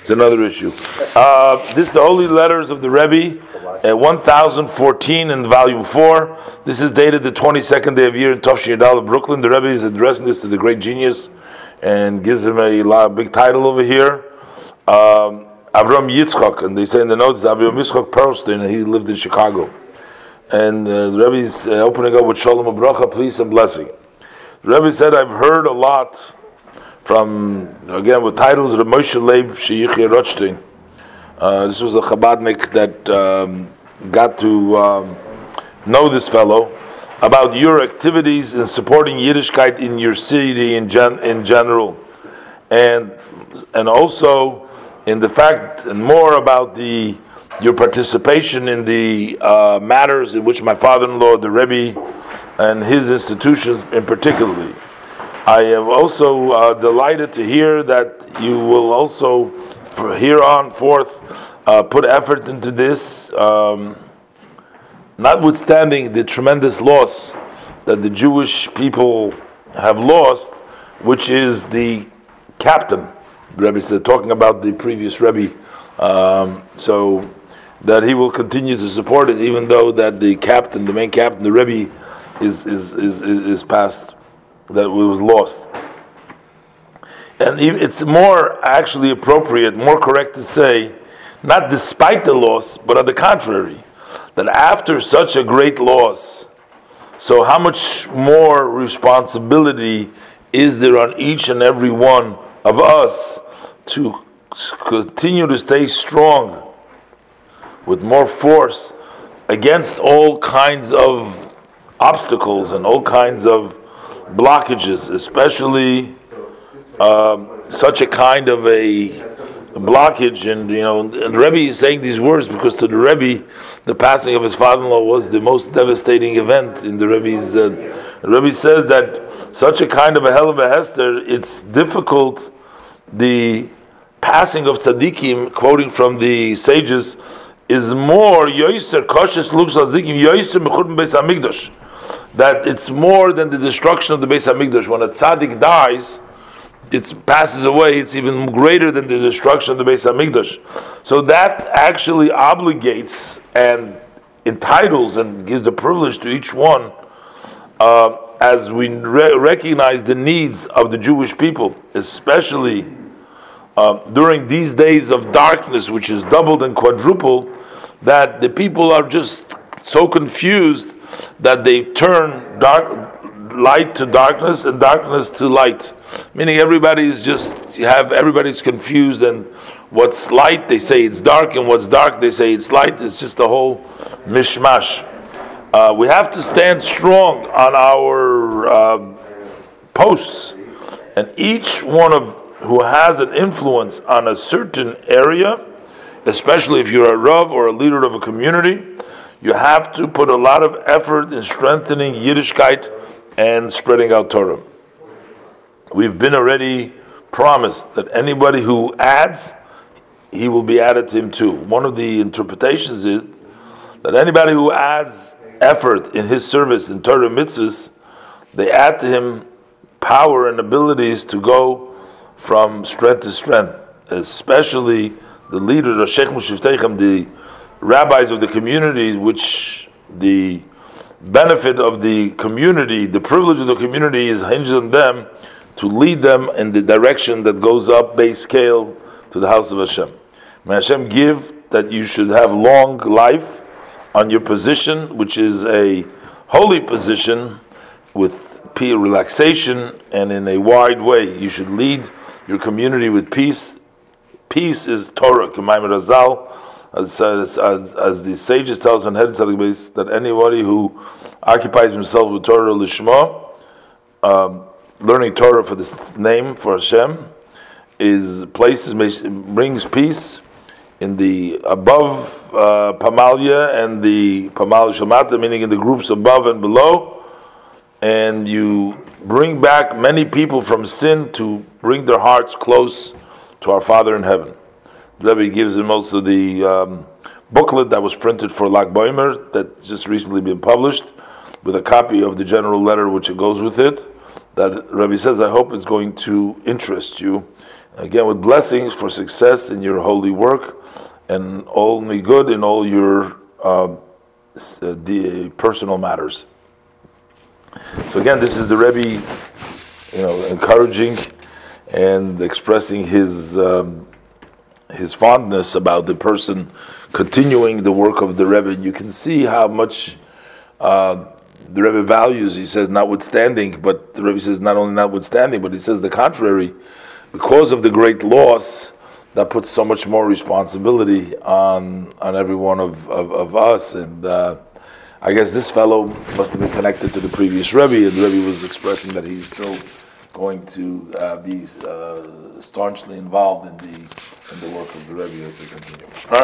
It's another issue. This is the Holy Letters of the Rebbe, 1014 in volume 4. This is dated the 22nd day of year in Tafshin Yadal of Brooklyn. The Rebbe is addressing this to the great genius and gives him a big title over here. Avram Yitzchak, and they say in the notes, Avram Yitzchak Perlstein, and he lived in Chicago. And the Rebbe is opening up with Shalom Abracha, peace and blessing. The Rebbe said, I've heard a lot from, again, with titles of the Moshe Leib Sheyichya Rothstein. This was a Chabadnik that got to know this fellow about your activities in supporting Yiddishkeit in your city in general, and also in the fact and more about your participation in the matters in which my father-in-law, the Rebbe, and his institution in particularly. I am also delighted to hear that you will also, from here on forth, put effort into this, notwithstanding the tremendous loss that the Jewish people have lost, which is the captain. The Rebbe said, talking about the previous Rebbe, so that he will continue to support it, even though that the captain, the main captain, the Rebbe, is past, that it was lost. And it's more actually appropriate, more correct to say, not despite the loss, but on the contrary, that after such a great loss, so how much more responsibility is there on each and every one of us to continue to stay strong with more force against all kinds of obstacles and all kinds of blockages, especially such a kind of a blockage. And and the Rebbe is saying these words because to the Rebbe, the passing of his father-in-law was the most devastating event in the Rebbe's. The Rebbe says that such a kind of a hell of a hester, it's difficult. The passing of tzaddikim, quoting from the sages, is more yoiser koshes looks tzaddikim yoiser mechurban beis hamikdash. That it's more than the destruction of the Beis Hamikdash. When a tzaddik dies, it passes away. It's even greater than the destruction of the Beis Hamikdash. So that actually obligates and entitles and gives the privilege to each one, as we recognize the needs of the Jewish people, especially during these days of darkness, which is doubled and quadrupled, that the people are just so confused that they turn light to darkness and darkness to light. Meaning everybody's confused, and what's light they say it's dark, and what's dark they say it's light. It's just a whole mishmash. We have to stand strong on our posts, and each one who has an influence on a certain area, especially if you're a Rav or a leader of a community, you have to put a lot of effort in strengthening Yiddishkeit and spreading out Torah. We've been already promised that anybody who adds, he will be added to him too. One of the interpretations is that anybody who adds effort in his service in Torah mitzvahs, they add to him power and abilities to go from strength to strength, especially the leaders of Sheikh Mushiftechem, the rabbis of the community, which the benefit of the community, the privilege of the community is hinged on them to lead them in the direction that goes up base scale to the house of Hashem. May Hashem give that you should have long life on your position, which is a holy position with relaxation and in a wide way. You should lead your community with peace. Peace is Torah, K'mayim Razal. As the sages tell us on Head Tzadik Beis, that anybody who occupies himself with Torah Lishma, learning Torah for this name, for Hashem, brings peace in the above Pamalia and the Pamalia Shamata, meaning in the groups above and below, and you bring back many people from sin to bring their hearts close to our Father in heaven. The Rebbe gives him also the booklet that was printed for Lag Boimer, that's just recently been published, with a copy of the general letter which goes with it, that Rebbe says, I hope it's going to interest you, again with blessings for success in your holy work, and only good in all your the personal matters. So again, this is the Rebbe, encouraging and expressing his fondness about the person continuing the work of the Rebbe. And you can see how much the Rebbe values. He says, notwithstanding, but the Rebbe says not only notwithstanding, but he says the contrary. Because of the great loss, that puts so much more responsibility on every one of us. And I guess this fellow must have been connected to the previous Rebbe, and the Rebbe was expressing that he's still going to be staunchly involved in the work of the Rebbe as they continue.